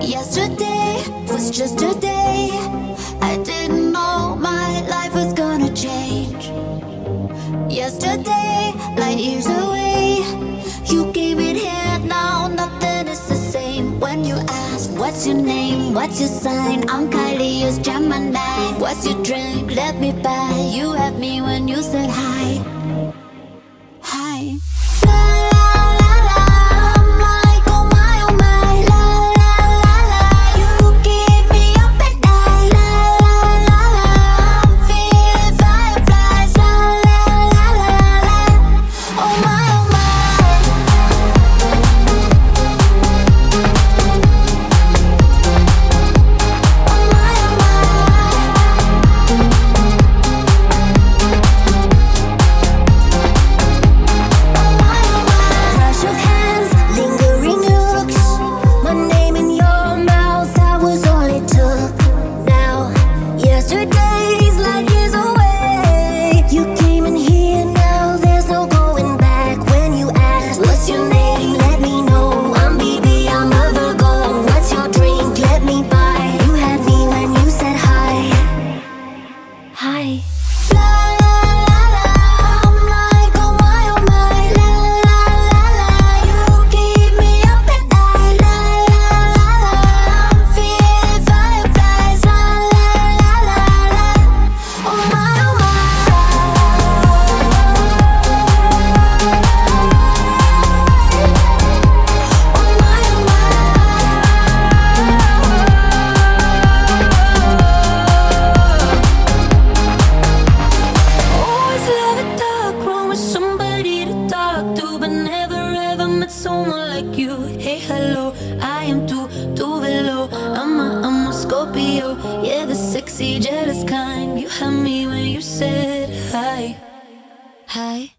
Yesterday was just a day. I didn't know my life was gonna change. Yesterday, light years away. You came in here, now nothing is the same. When you ask, what's your name, what's your sign? I'm Kylie, you're Gemini. What's your drink, let me buy. You had me when you said hi. Hi. Hi. Someone like you, hey hello, I am too below. I'm a Scorpio, yeah, the sexy jealous kind. You had me when you said hi, hi.